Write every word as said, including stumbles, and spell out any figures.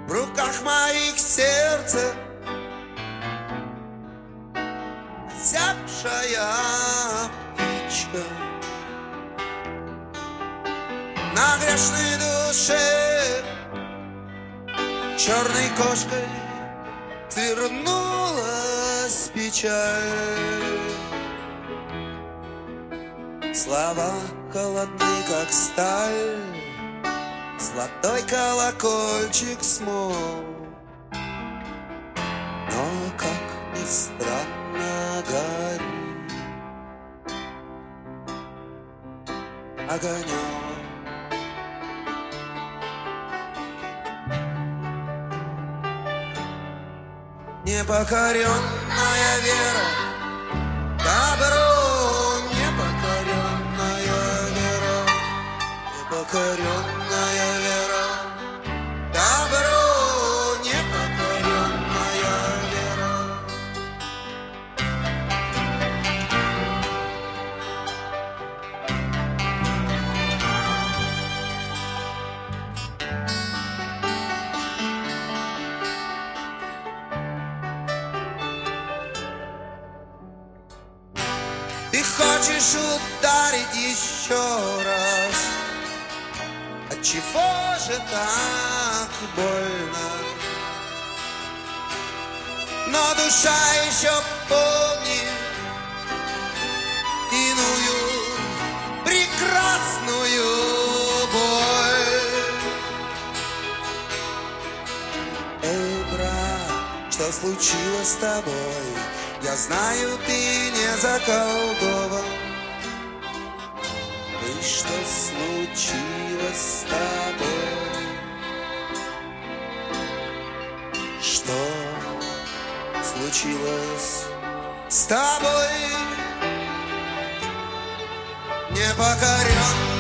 в руках моих сердце, зябшая птичка. На грешной душе черной кошкой свернулась печаль. Слова холодны, как сталь, золотой колокольчик смол. Но, как ни странно, горит огонек. Непокоренная вера, добро, непокоренная вера, непокоренная вера, добро, непокоренная вера. Ты хочешь ударить еще раз? Отчего же так больно? Но душа еще помнит иную прекрасную боль. Эй, брат, что случилось с тобой? Я знаю, ты не заколдован. И что случилось с тобой? Что случилось с тобой? Непокоренный